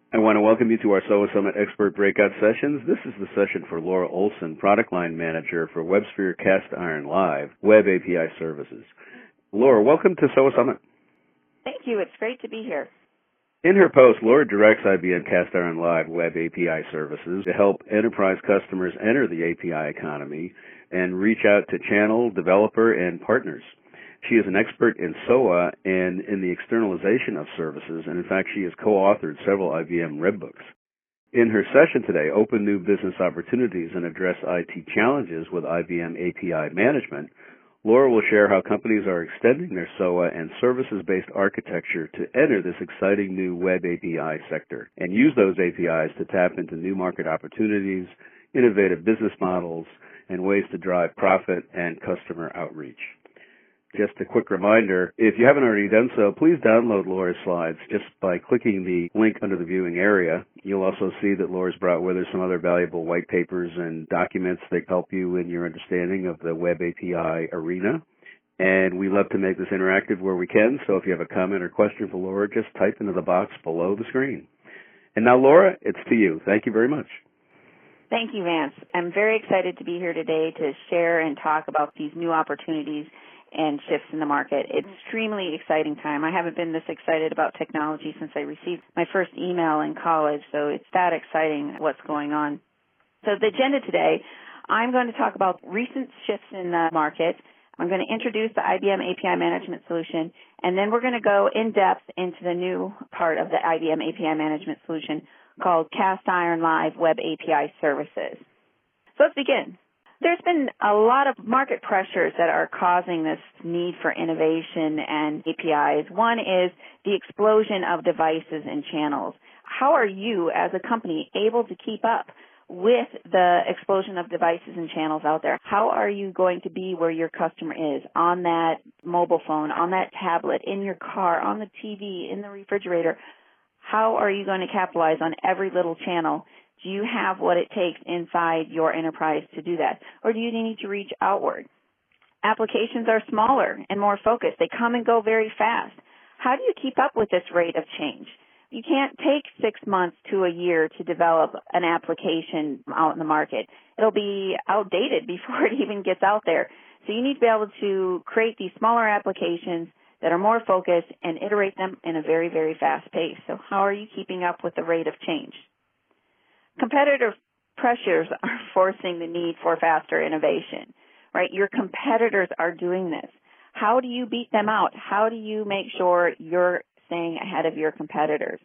I want to welcome you to our SOA Summit Expert Breakout Sessions. This is the session for Laura Olson, Product Line Manager for WebSphere Cast Iron Live Web API Services. Laura, welcome to SOA Summit. Thank you. It's great to be here. In her post, Laura directs IBM Cast Iron Live Web API Services to help enterprise customers enter the API economy and reach out to channel, developer, and partners. She is an expert in SOA and in the externalization of services, and in fact, she has co-authored several IBM Red Books. In her session today, Open New Business Opportunities and Address IT Challenges with IBM API Management, Laura will share how companies are extending their SOA and services-based architecture to enter this exciting new web API sector and use those APIs to tap into new market opportunities, innovative business models, and ways to drive profit and customer outreach. Just a quick reminder, if you haven't already done so, please download Laura's slides just by clicking the link under the viewing area. You'll also see that Laura's brought with her some other valuable white papers and documents that help you in your understanding of the web API arena. And we love to make this interactive where we can, so if you have a comment or question for Laura, just type into the box below the screen. And now, Laura, it's to you. Thank you very much. Thank you, Vance. I'm very excited to be here today to share and talk about these new opportunities and shifts in the market. It's an extremely exciting time. I haven't been this excited about technology since I received my first email in college, so it's that exciting what's going on. So the agenda today, I'm going to talk about recent shifts in the market. I'm going to introduce the IBM API Management Solution, and then we're going to go in depth into the new part of the IBM API Management Solution called Cast Iron Live Web API Services. So let's begin. There's been a lot of market pressures that are causing this need for innovation and APIs. One is the explosion of devices and channels. How are you as a company able to keep up with the explosion of devices and channels out there? How are you going to be where your customer is, on that mobile phone, on that tablet, in your car, on the TV, in the refrigerator? How are you going to capitalize on every little channel? Do you have what it takes inside your enterprise to do that? Or do you need to reach outward? Applications are smaller and more focused. They come and go very fast. How do you keep up with this rate of change? You can't take 6 months to a year to develop an application out in the market. It'll be outdated before it even gets out there. So you need to be able to create these smaller applications that are more focused and iterate them in a very, very fast pace. So how are you keeping up with the rate of change? Competitive pressures are forcing the need for faster innovation, right? Your competitors are doing this. How do you beat them out? How do you make sure you're staying ahead of your competitors?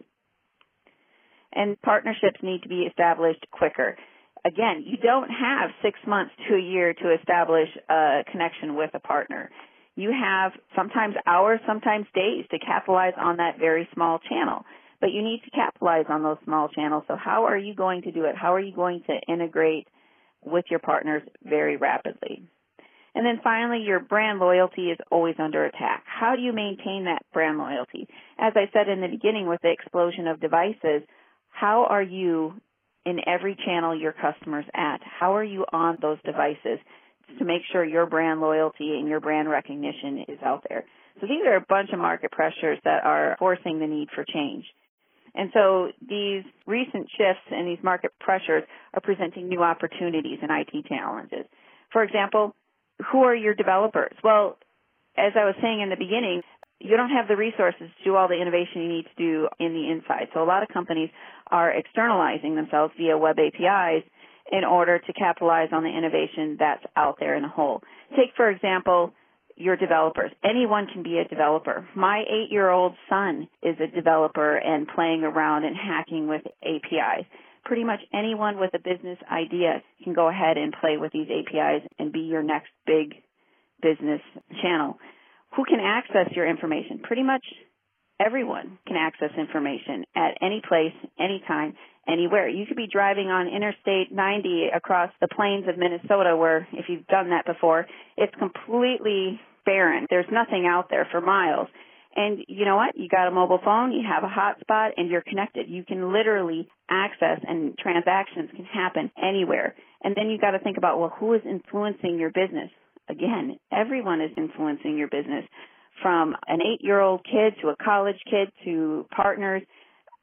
And partnerships need to be established quicker. Again, you don't have 6 months to a year to establish a connection with a partner. You have sometimes hours, sometimes days to capitalize on that very small channel. But you need to capitalize on those small channels. So how are you going to do it? How are you going to integrate with your partners very rapidly? And then finally, your brand loyalty is always under attack. How do you maintain that brand loyalty? As I said in the beginning with the explosion of devices, how are you in every channel your customers at? How are you on those devices to make sure your brand loyalty and your brand recognition is out there? So these are a bunch of market pressures that are forcing the need for change. And so these recent shifts and these market pressures are presenting new opportunities and IT challenges. For example, who are your developers? Well, as I was saying in the beginning, you don't have the resources to do all the innovation you need to do in the inside. So a lot of companies are externalizing themselves via web APIs in order to capitalize on the innovation that's out there in a whole. Take, for example, your developers. Anyone can be a developer. My 8-year-old son is a developer and playing around and hacking with APIs. Pretty much anyone with a business idea can go ahead and play with these APIs and be your next big business channel. Who can access your information? Pretty much everyone can access information at any place, anytime, anywhere. You could be driving on Interstate 90 across the plains of Minnesota where, if you've done that before, it's completely barren. There's nothing out there for miles. And you know what? You got a mobile phone, you have a hotspot, and you're connected. You can literally access, and transactions can happen anywhere. And then you got to think about, well, who is influencing your business? Again, everyone is influencing your business, from an 8-year-old kid to a college kid to partners.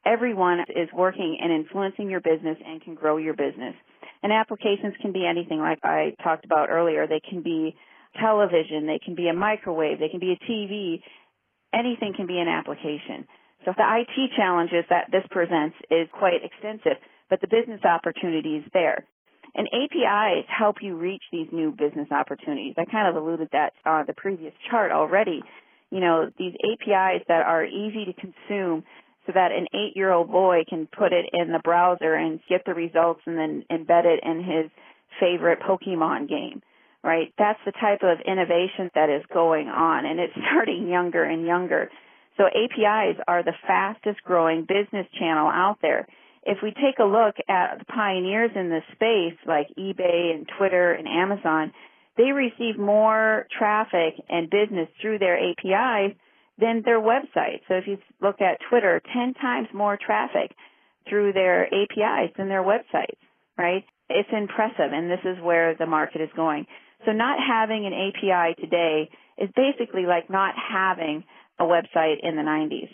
everyone is working and influencing your business and can grow your business. And applications can be anything like I talked about earlier. They can be television, they can be a microwave, they can be a TV. Anything can be an application. So the IT challenges that this presents is quite extensive, but the business opportunity is there. And APIs help you reach these new business opportunities. I kind of alluded that on the previous chart already. You know, these APIs that are easy to consume so that an 8-year-old boy can put it in the browser and get the results and then embed it in his favorite Pokemon game, right? That's the type of innovation that is going on, and it's starting younger and younger. So APIs are the fastest growing business channel out there. If we take a look at the pioneers in this space, like eBay and Twitter and Amazon, they receive more traffic and business through their APIs than their website. So if you look at Twitter, 10 times more traffic through their APIs than their websites, right? It's impressive, and this is where the market is going. So not having an API today is basically like not having a website in the 90s.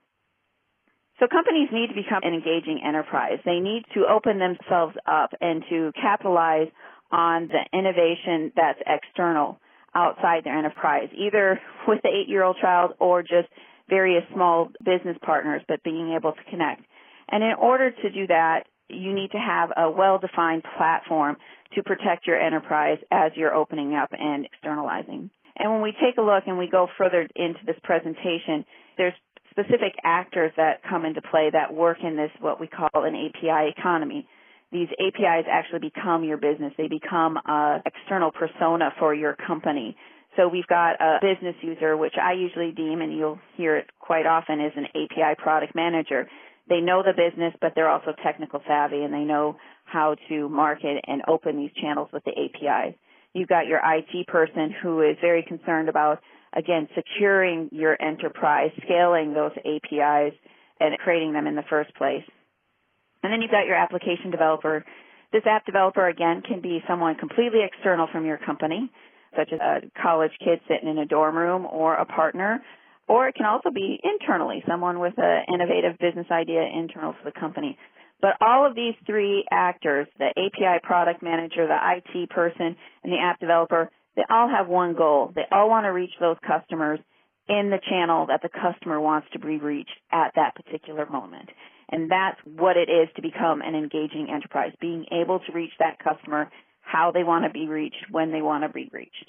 So companies need to become an engaging enterprise. They need to open themselves up and to capitalize on the innovation that's external outside their enterprise, either with the 8-year-old child or just various small business partners, but being able to connect. And in order to do that, you need to have a well-defined platform to protect your enterprise as you're opening up and externalizing. And when we take a look and we go further into this presentation, there's specific actors that come into play that work in this, what we call an API economy. These APIs actually become your business. They become an external persona for your company. So we've got a business user, which I usually deem, and you'll hear it quite often, is an API product manager. They know the business, but they're also technical savvy, and they know how to market and open these channels with the APIs. You've got your IT person who is very concerned about, again, securing your enterprise, scaling those APIs, and creating them in the first place. And then you've got your application developer. This app developer, again, can be someone completely external from your company, such as a college kid sitting in a dorm room or a partner, or it can also be internally, someone with an innovative business idea internal to the company. But all of these three actors, the API product manager, the IT person, and the app developer, they all have one goal. They all want to reach those customers in the channel that the customer wants to be reached at that particular moment. And that's what it is to become an engaging enterprise, being able to reach that customer how they want to be reached, when they want to be reached.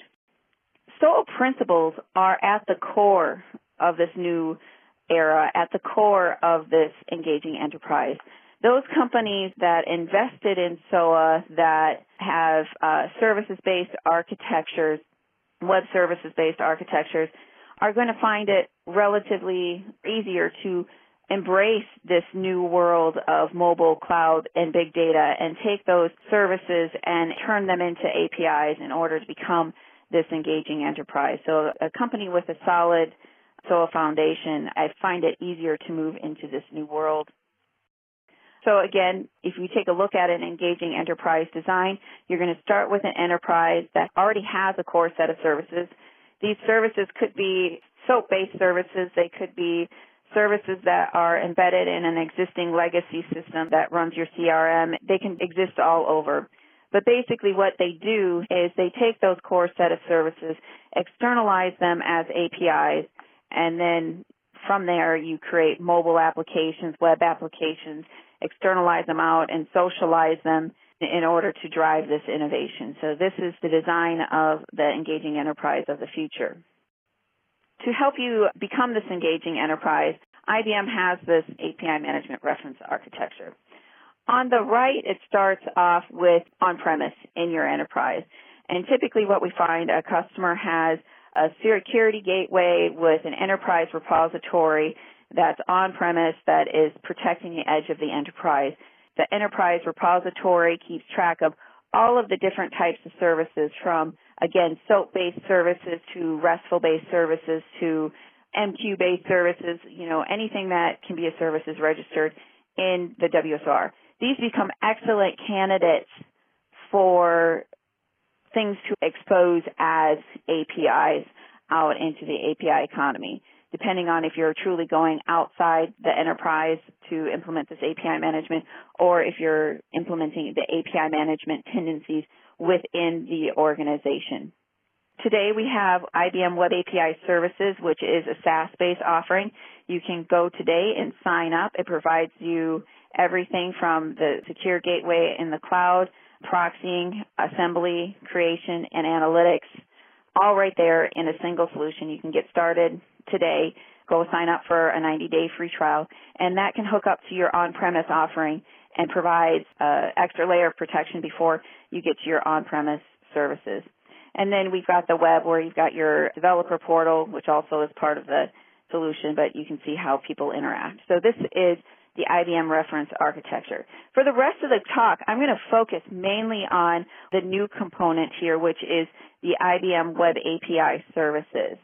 SOA principles are at the core of this new era, at the core of this engaging enterprise. Those companies that invested in SOA, that have services-based architectures, web services-based architectures, are going to find it relatively easier to embrace this new world of mobile, cloud, and big data and take those services and turn them into APIs in order to become this engaging enterprise. So a company with a solid SOA foundation, I find it easier to move into this new world. So again, if you take a look at an engaging enterprise design, you're going to start with an enterprise that already has a core set of services. These services could be SOAP-based services. They could be services that are embedded in an existing legacy system that runs your CRM. They can exist all over. But basically what they do is they take those core set of services, externalize them as APIs, and then from there you create mobile applications, web applications, externalize them out, and socialize them in order to drive this innovation. So this is the design of the engaging enterprise of the future. To help you become this engaging enterprise, IBM has this API management reference architecture. On the right, it starts off with on-premise in your enterprise. And typically what we find, a customer has a security gateway with an enterprise repository that's on-premise that is protecting the edge of the enterprise. The enterprise repository keeps track of all of the different types of services from, again, SOAP-based services to RESTful-based services to MQ-based services, anything that can be a service is registered in the WSR. These become excellent candidates for things to expose as APIs out into the API economy. depending on if you're truly going outside the enterprise to implement this API management, or if you're implementing the API management tendencies within the organization. Today we have IBM Web API Services, which is a SaaS-based offering. You can go today and sign up. It provides you everything from the secure gateway in the cloud, proxying, assembly, creation, and analytics, all right there in a single solution. You can get started today. Go sign up for a 90-day free trial, and that can hook up to your on-premise offering and provides an extra layer of protection before you get to your on-premise services. And then we've got the web where you've got your developer portal, which also is part of the solution, but you can see how people interact. So this is the IBM reference architecture. For the rest of the talk, I'm going to focus mainly on the new component here, which is the IBM Web API Services.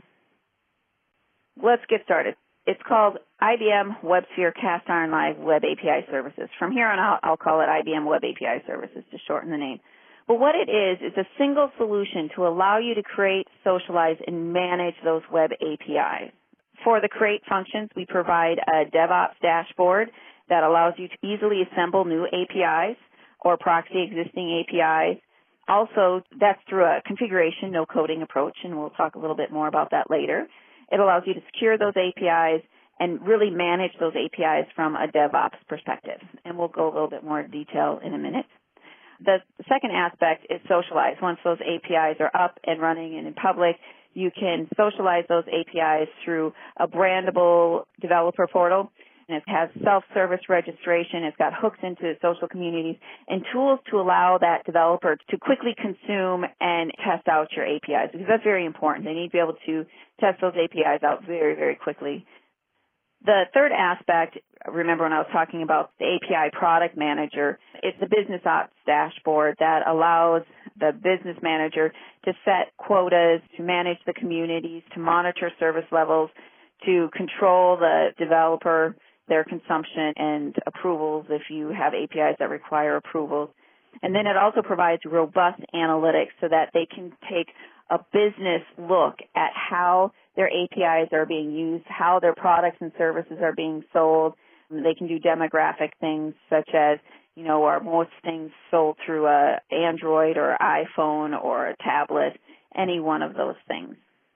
Let's get started. It's called IBM WebSphere Cast Iron Live Web API Services. From here on out, I'll call it IBM Web API Services to shorten the name. But what it is a single solution to allow you to create, socialize, and manage those web APIs. For the create functions, we provide a DevOps dashboard that allows you to easily assemble new APIs or proxy existing APIs. Also, that's through a configuration, no coding approach, and we'll talk a little bit more about that later. It allows you to secure those APIs and really manage those APIs from a DevOps perspective. And we'll go a little bit more detail in a minute. The second aspect is socialize. Once those APIs are up and running and in public, you can socialize those APIs through a brandable developer portal. And it has self-service registration. It's got hooks into social communities and tools to allow that developer to quickly consume and test out your APIs, because that's very important. They need to be able to test those APIs out very, very quickly. The third aspect, remember when I was talking about the API product manager, it's the business ops dashboard that allows the business manager to set quotas, to manage the communities, to monitor service levels, to control the developer, their consumption and approvals if you have APIs that require approvals. And then it also provides robust analytics so that they can take a business look at how their APIs are being used, how their products and services are being sold. They can do demographic things such as, are most things sold through a Android or iPhone or a tablet, any one of those things.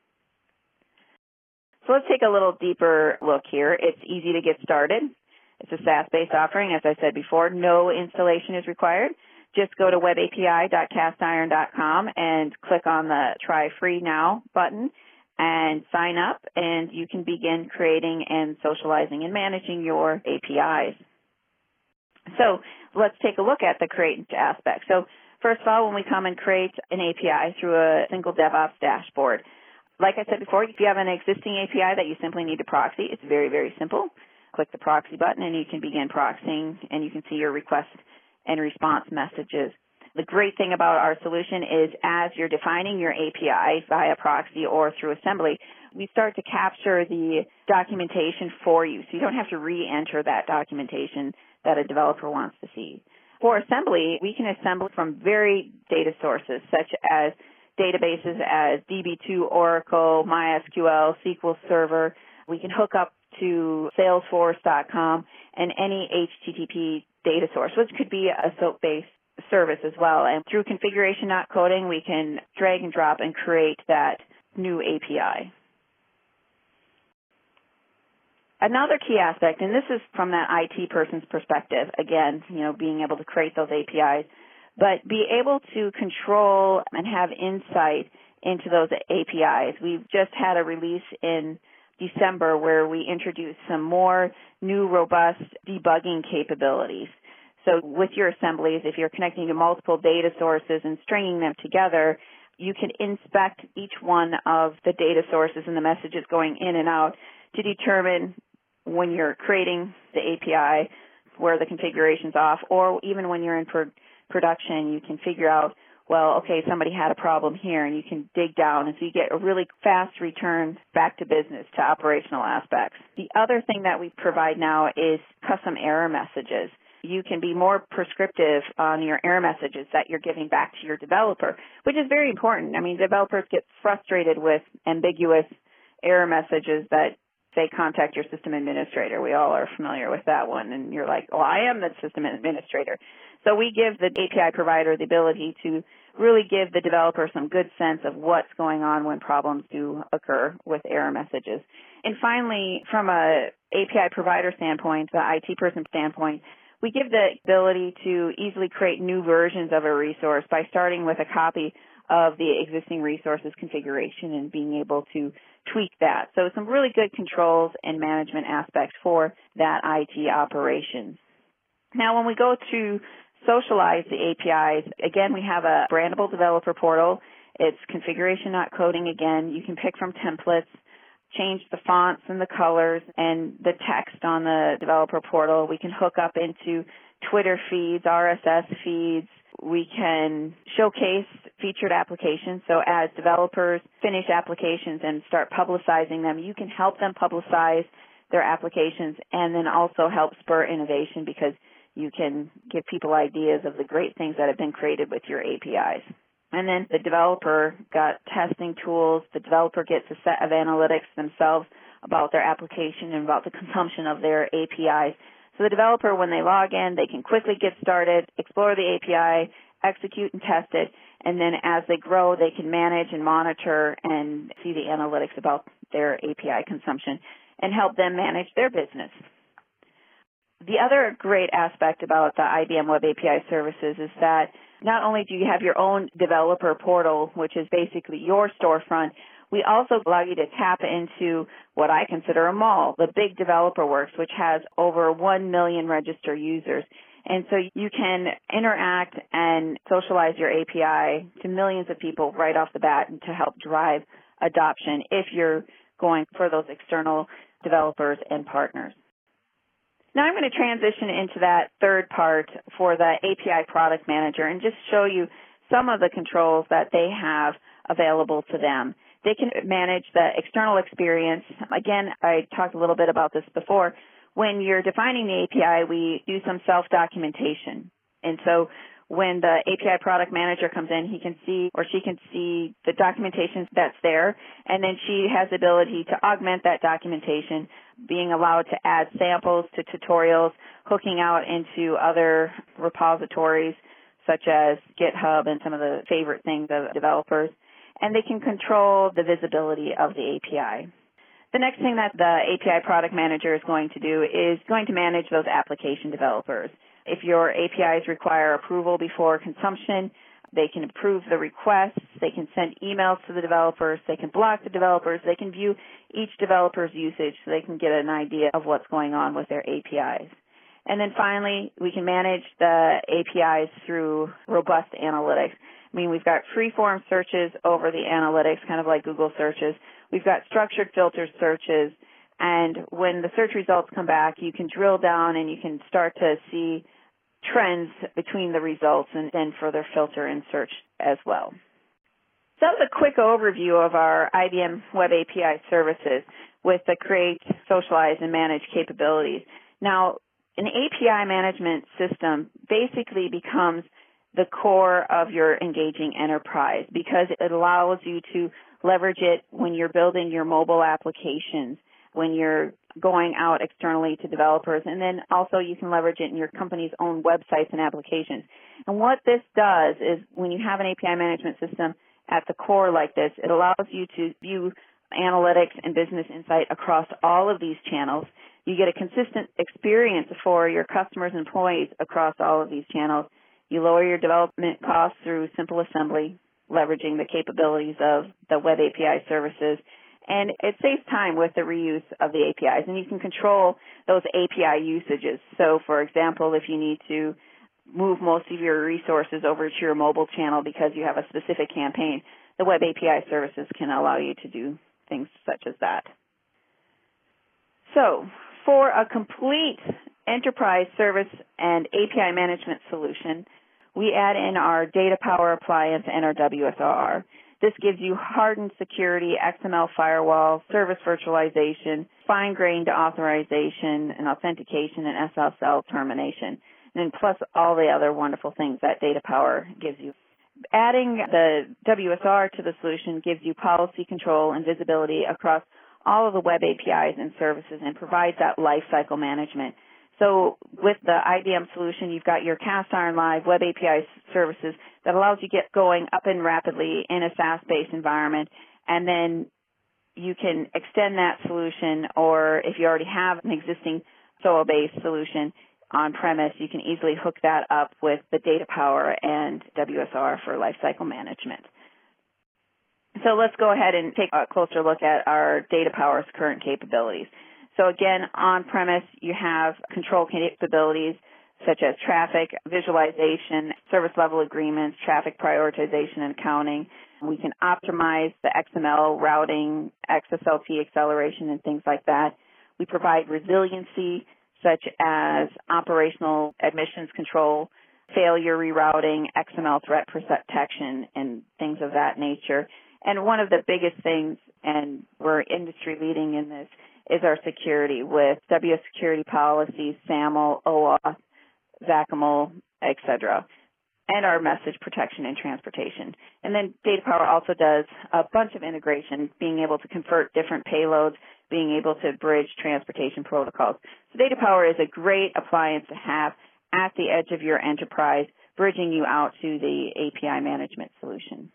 So let's take a little deeper look here. It's easy to get started. It's a SaaS-based offering. As I said before, no installation is required. Just go to webapi.castiron.com and click on the Try Free Now button and sign up, and you can begin creating and socializing and managing your APIs. So let's take a look at the create aspect. So first of all, when we come and create an API through a single DevOps dashboard, like I said before, if you have an existing API that you simply need to proxy, it's very, very simple. Click the proxy button and you can begin proxying, and you can see your request and response messages. The great thing about our solution is as you're defining your API via proxy or through assembly, we start to capture the documentation for you, so you don't have to re-enter that documentation that a developer wants to see. For assembly, we can assemble from varied data sources such as databases as DB2, Oracle, MySQL, SQL Server. We can hook up to Salesforce.com and any HTTP data source, which could be a SOAP-based service as well. And through configuration, not coding, we can drag and drop and create that new API. Another key aspect, and this is from that IT person's perspective, again, being able to create those APIs, but be able to control and have insight into those APIs. We've just had a release in December where we introduced some more new robust debugging capabilities. So with your assemblies, if you're connecting to multiple data sources and stringing them together, you can inspect each one of the data sources and the messages going in and out to determine when you're creating the API where the configuration's off, or even when you're in production, you can figure out, well, okay, somebody had a problem here, and you can dig down, and so you get a really fast return back to business, to operational aspects. The other thing that we provide now is custom error messages. You can be more prescriptive on your error messages that you're giving back to your developer, which is very important. I mean, developers get frustrated with ambiguous error messages that say, contact your system administrator. We all are familiar with that one. And you're like, well, I am the system administrator. So we give the API provider the ability to really give the developer some good sense of what's going on when problems do occur with error messages. And finally, from a API provider standpoint, the IT person standpoint, we give the ability to easily create new versions of a resource by starting with a copy of the existing resources configuration and being able to tweak that. So some really good controls and management aspects for that IT operations. Now, when we go to socialize the APIs, again, we have a brandable developer portal. It's configuration, not coding. Again, you can pick from templates, change the fonts and the colors and the text on the developer portal. We can hook up into Twitter feeds, RSS feeds. We can showcase featured applications. So as developers finish applications and start publicizing them, you can help them publicize their applications and then also help spur innovation because you can give people ideas of the great things that have been created with your APIs. And then the developer got testing tools. The developer gets a set of analytics themselves about their application and about the consumption of their APIs. So the developer, when they log in, they can quickly get started, explore the API, execute and test it, and then as they grow, they can manage and monitor and see the analytics about their API consumption and help them manage their business. The other great aspect about the IBM Web API services is that not only do you have your own developer portal, which is basically your storefront, we also allow you to tap into what I consider a mall, the Big Developer Works, which has over 1 million registered users. And so you can interact and socialize your API to millions of people right off the bat and to help drive adoption if you're going for those external developers and partners. Now I'm going to transition into that third part for the API product manager and just show you some of the controls that they have available to them. They can manage the external experience. Again, I talked a little bit about this before. When you're defining the API, we do some self-documentation. And so when the API product manager comes in, he can see or she can see the documentation that's there, and then she has the ability to augment that documentation, being allowed to add samples to tutorials, hooking out into other repositories such as GitHub and some of the favorite things of developers, and they can control the visibility of the API. The next thing that the API product manager is going to do is going to manage those application developers. If your APIs require approval before consumption, they can approve the requests, they can send emails to the developers, they can block the developers, they can view each developer's usage so they can get an idea of what's going on with their APIs. And then finally, we can manage the APIs through robust analytics. I mean, we've got free-form searches over the analytics, kind of like Google searches. We've got structured filter searches. And when the search results come back, you can drill down and you can start to see trends between the results and then further filter and search as well. So that was a quick overview of our IBM Web API services with the create, socialize, and manage capabilities. Now, an API management system basically becomes the core of your engaging enterprise because it allows you to leverage it when you're building your mobile applications, when you're going out externally to developers, and then also you can leverage it in your company's own websites and applications. And what this does is when you have an API management system at the core like this, it allows you to view analytics and business insight across all of these channels. You get a consistent experience for your customers and employees across all of these channels. You lower your development costs through simple assembly, leveraging the capabilities of the Web API services. And it saves time with the reuse of the APIs. And you can control those API usages. So, for example, if you need to move most of your resources over to your mobile channel because you have a specific campaign, the Web API services can allow you to do things such as that. So, for a complete enterprise service and API management solution, we add in our Data Power Appliance and our WSR. This gives you hardened security, XML firewall, service virtualization, fine-grained authorization and authentication, and SSL termination, and then plus all the other wonderful things that Data Power gives you. Adding the WSR to the solution gives you policy control and visibility across all of the web APIs and services and provides that lifecycle management. So with the IBM solution, you've got your Cast Iron Live web API services that allows you to get going up and rapidly in a SaaS-based environment, and then you can extend that solution, or if you already have an existing SOA-based solution on-premise, you can easily hook that up with the Data Power and WSR for lifecycle management. So let's go ahead and take a closer look at our Data Power's current capabilities. So again, on-premise, you have control capabilities such as traffic visualization, service level agreements, traffic prioritization and accounting. We can optimize the XML routing, XSLT acceleration, and things like that. We provide resiliency such as operational admissions control, failure rerouting, XML threat protection, and things of that nature. And one of the biggest things, and we're industry leading in this, is our security with WS security policies, SAML, OAuth, XACML, etc., and our message protection and transportation. And then Data Power also does a bunch of integration, being able to convert different payloads, being able to bridge transportation protocols. So Data Power is a great appliance to have at the edge of your enterprise, bridging you out to the API management solution.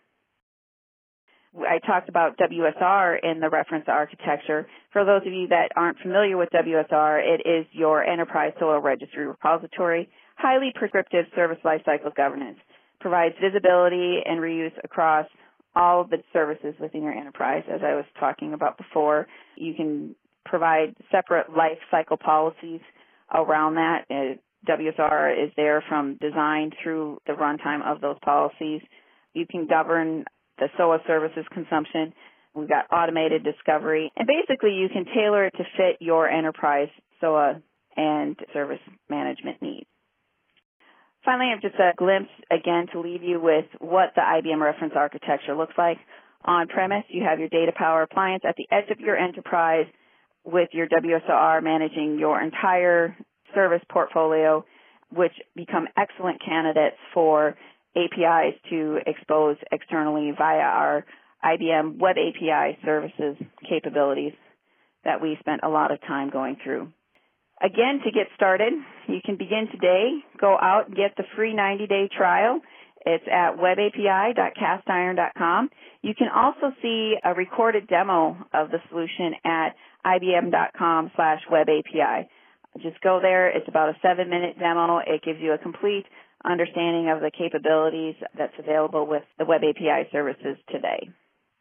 I talked about WSR in the reference architecture. For those of you that aren't familiar with WSR, it is your enterprise SOA registry repository, highly prescriptive service lifecycle governance, provides visibility and reuse across all of the services within your enterprise. As I was talking about before, you can provide separate lifecycle policies around that. WSR is there from design through the runtime of those policies. You can govern the SOA services consumption. We've got automated discovery. And basically, you can tailor it to fit your enterprise SOA and service management needs. Finally, I have just a glimpse, again, to leave you with what the IBM reference architecture looks like. On-premise, you have your Data Power appliance at the edge of your enterprise with your WSR managing your entire service portfolio, which become excellent candidates for APIs to expose externally via our IBM Web API services capabilities that we spent a lot of time going through. Again, to get started, you can begin today. Go out and get the free 90-day trial. It's at webapi.castiron.com. You can also see a recorded demo of the solution at ibm.com/webapi. Just go there. It's about a 7-minute demo. It gives you a complete understanding of the capabilities that's available with the Web API services today.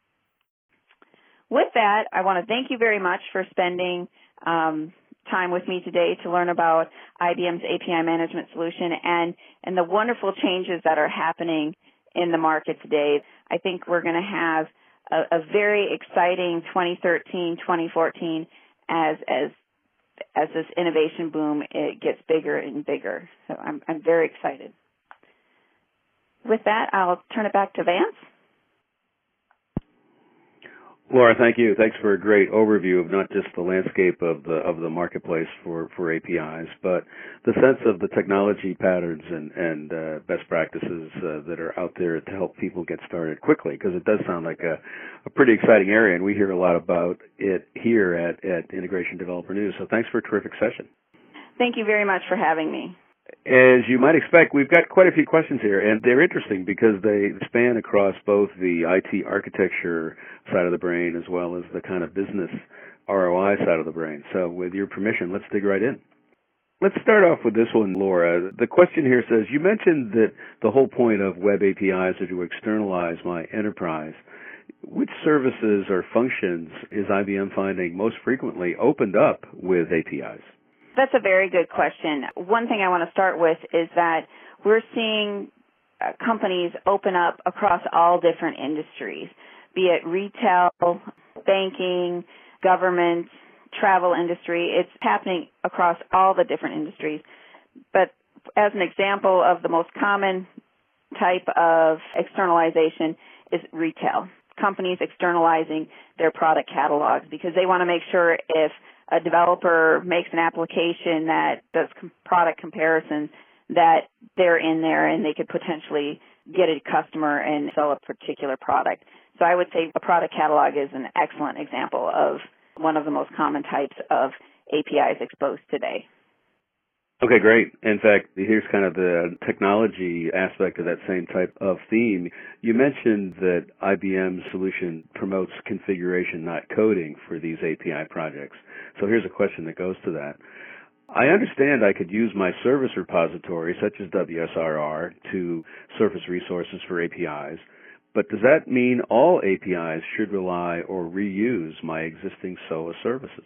With that, I want to thank you very much for spending time with me today to learn about IBM's API management solution and the wonderful changes that are happening in the market today. I think we're going to have a very exciting 2013, 2014 as this innovation boom it gets bigger and bigger. So I'm very excited. With that, I'll turn it back to Vance. Laura, thank you. Thanks for a great overview of not just the landscape of the marketplace for APIs, but the sense of the technology patterns and best practices that are out there to help people get started quickly, because it does sound like a pretty exciting area, and we hear a lot about it here at Integration Developer News. So thanks for a terrific session. Thank you very much for having me. As you might expect, we've got quite a few questions here, and they're interesting because they span across both the IT architecture side of the brain as well as the kind of business ROI side of the brain. So with your permission, let's dig right in. Let's start off with this one, Laura. The question here says, you mentioned that the whole point of web APIs are to externalize my enterprise. Which services or functions is IBM finding most frequently opened up with APIs? That's a very good question. One thing I want to start with is that we're seeing companies open up across all different industries, be it retail, banking, government, travel industry. It's happening across all the different industries. But as an example of the most common type of externalization is retail. Companies externalizing their product catalogs because they want to make sure if a developer makes an application that does product comparisons that they're in there and they could potentially get a customer and sell a particular product. So I would say a product catalog is an excellent example of one of the most common types of APIs exposed today. Okay, great. In fact, here's kind of the technology aspect of that same type of theme. You mentioned that IBM's solution promotes configuration, not coding, for these API projects. So here's a question that goes to that. I understand I could use my service repository, such as WSRR, to surface resources for APIs, but does that mean all APIs should rely or reuse my existing SOA services?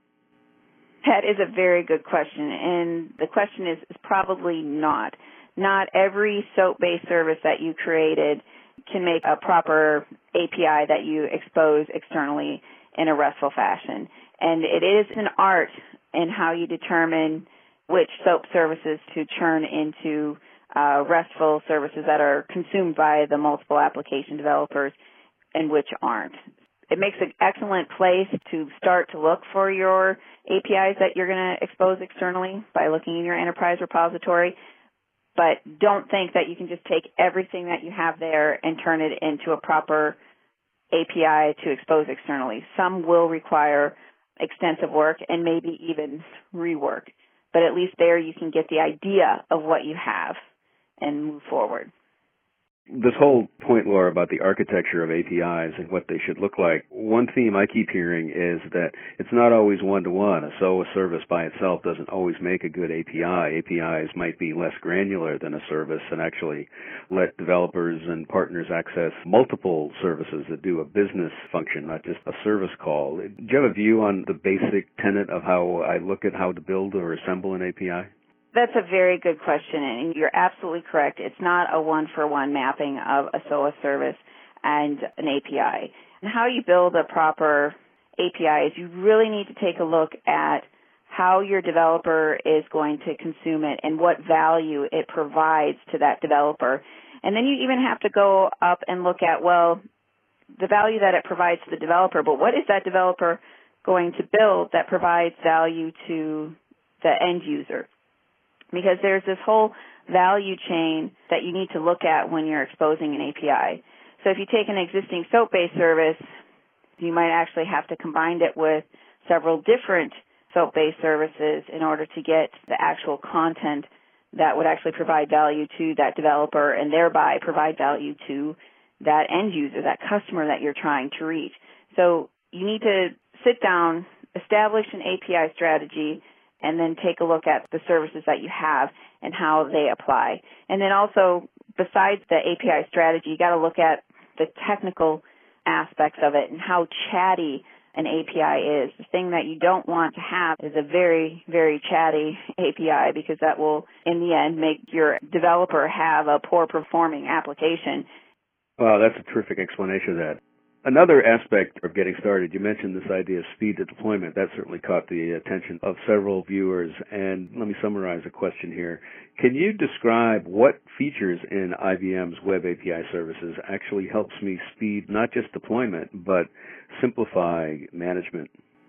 That is a very good question, and the question is probably not. Not every SOAP-based service that you created can make a proper API that you expose externally in a RESTful fashion. And it is an art in how you determine which SOAP services to turn into RESTful services that are consumed by the multiple application developers and which aren't. It makes an excellent place to start to look for your APIs that you're going to expose externally by looking in your enterprise repository. But don't think that you can just take everything that you have there and turn it into a proper API to expose externally. Some will require extensive work and maybe even rework. But at least there you can get the idea of what you have and move forward. This whole point, Laura, about the architecture of APIs and what they should look like, one theme I keep hearing is that it's not always one-to-one. A SOA service by itself doesn't always make a good API. APIs might be less granular than a service and actually let developers and partners access multiple services that do a business function, not just a service call. Do you have a view on the basic tenet of how I look at how to build or assemble an API? That's a very good question, and you're absolutely correct. It's not a one-for-one mapping of a SOA service and an API. And how you build a proper API is you really need to take a look at how your developer is going to consume it and what value it provides to that developer. And then you even have to go up and look at, well, the value that it provides to the developer, but what is that developer going to build that provides value to the end user? Because there's this whole value chain that you need to look at when you're exposing an API. So if you take an existing SOAP-based service, you might actually have to combine it with several different SOAP-based services in order to get the actual content that would actually provide value to that developer and thereby provide value to that end user, that customer that you're trying to reach. So you need to sit down, establish an API strategy, and then take a look at the services that you have and how they apply. And then also, besides the API strategy, you got to look at the technical aspects of it and how chatty an API is. The thing that you don't want to have is a very, very chatty API because that will, in the end, make your developer have a poor performing application. Wow, that's a terrific explanation of that. Another aspect of getting started, you mentioned this idea of speed to deployment. That certainly caught the attention of several viewers. And let me summarize the question here. Can you describe what features in IBM's Web API services actually helps me speed not just deployment, but simplify management?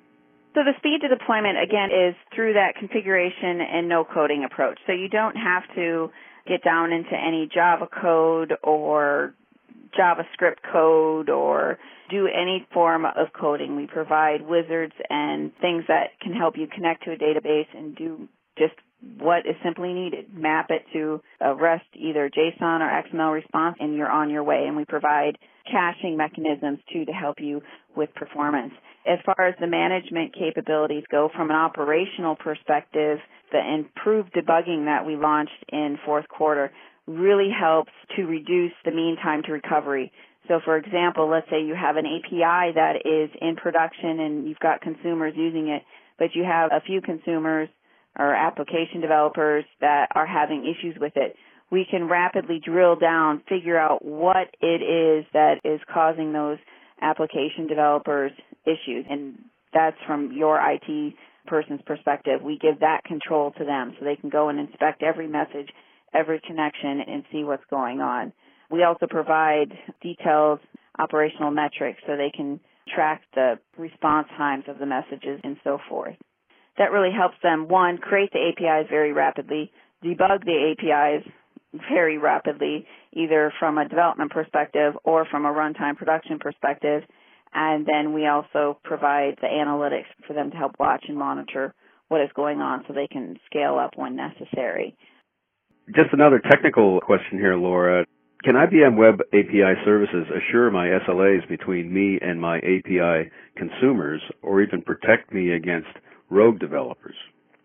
So the speed to deployment, again, is through that configuration and no-coding approach. So you don't have to get down into any Java code or JavaScript code or do any form of coding. We provide wizards and things that can help you connect to a database and do just what is simply needed. Map it to a REST, either JSON or XML response, and you're on your way. And we provide caching mechanisms, too, to help you with performance. As far as the management capabilities go, from an operational perspective, the improved debugging that we launched in fourth quarter really helps to reduce the mean time to recovery. So, for example, let's say you have an API that is in production and you've got consumers using it, but you have a few consumers or application developers that are having issues with it. We can rapidly drill down, figure out what it is that is causing those application developers issues, and that's from your IT person's perspective. We give that control to them so they can go and inspect every message, every connection, and see what's going on. We also provide detailed operational metrics so they can track the response times of the messages and so forth. That really helps them, one, create the APIs very rapidly, debug the APIs very rapidly, either from a development perspective or from a runtime production perspective, And then we also provide the analytics for them to help watch and monitor what is going on so they can scale up when necessary. Just another technical question here, Laura. Can IBM Web API Services assure my SLAs between me and my API consumers, or even protect me against rogue developers?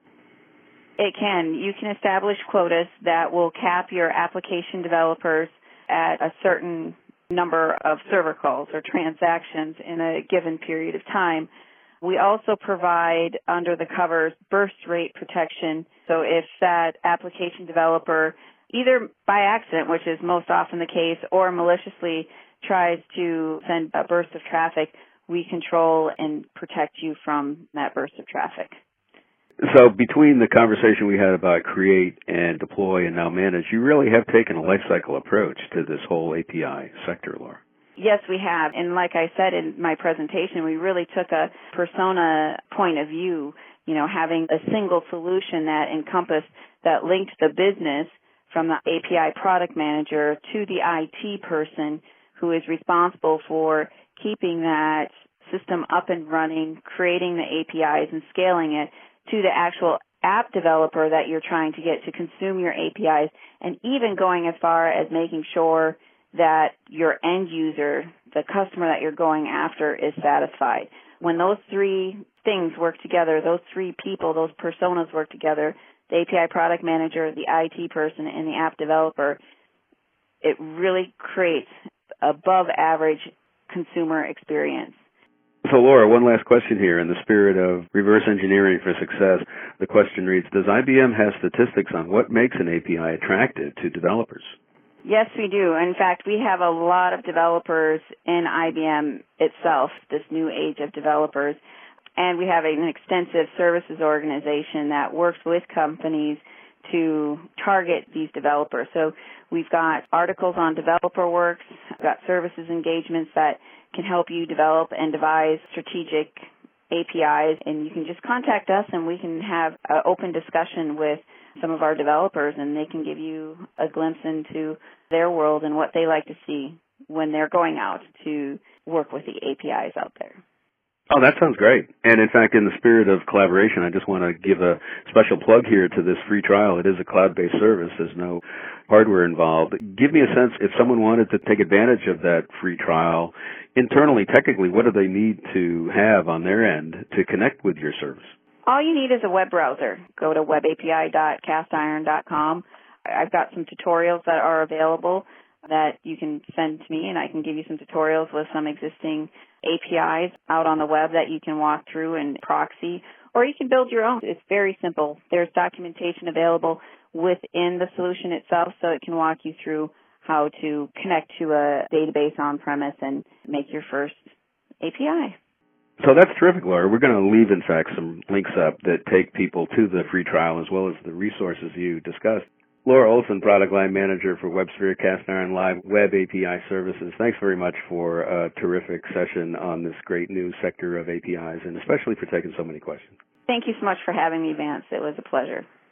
It can. You can establish quotas that will cap your application developers at a certain number of server calls or transactions in a given period of time. We also provide under the covers burst rate protection. So if that application developer, either by accident, which is most often the case, or maliciously tries to send a burst of traffic, we control and protect you from that burst of traffic. So between the conversation we had about create and deploy and now manage, you really have taken a lifecycle approach to this whole API sector, Laura. Yes, we have. And like I said in my presentation, we really took a persona point of view, having a single solution that encompassed, that linked the business from the API product manager to the IT person who is responsible for keeping that system up and running, creating the APIs and scaling it, to the actual app developer that you're trying to get to consume your APIs, and even going as far as making sure that your end user, the customer that you're going after, is satisfied. When those three things work together, those three people, those personas work together, the API product manager, the IT person, and the app developer, it really creates above average consumer experience. So, Laura, one last question here. In the spirit of reverse engineering for success, the question reads, does IBM have statistics on what makes an API attractive to developers? Yes, we do. In fact, we have a lot of developers in IBM itself, this new age of developers, and we have an extensive services organization that works with companies to target these developers. So we've got articles on DeveloperWorks, we've got services engagements that can help you develop and devise strategic APIs, and you can just contact us and we can have an open discussion with some of our developers, and they can give you a glimpse into their world and what they like to see when they're going out to work with the APIs out there. Oh, that sounds great. And in fact, in the spirit of collaboration, I just want to give a special plug here to this free trial. It is a cloud-based service. There's no hardware involved. Give me a sense, if someone wanted to take advantage of that free trial, internally, technically, what do they need to have on their end to connect with your service? All you need is a web browser. Go to webapi.castiron.com. I've got some tutorials that are available that you can send to me, and I can give you some tutorials with some existing APIs out on the web that you can walk through and proxy, or you can build your own. It's very simple. There's documentation available within the solution itself, so it can walk you through how to connect to a database on-premise and make your first API. So that's terrific, Laura. We're going to leave, in fact, some links up that take people to the free trial as well as the resources you discussed. Laura Olson, Product Line Manager for WebSphere Cast Iron Live Web API Services. Thanks very much for a terrific session on this great new sector of APIs, and especially for taking so many questions. Thank you so much for having me, Vance. It was a pleasure.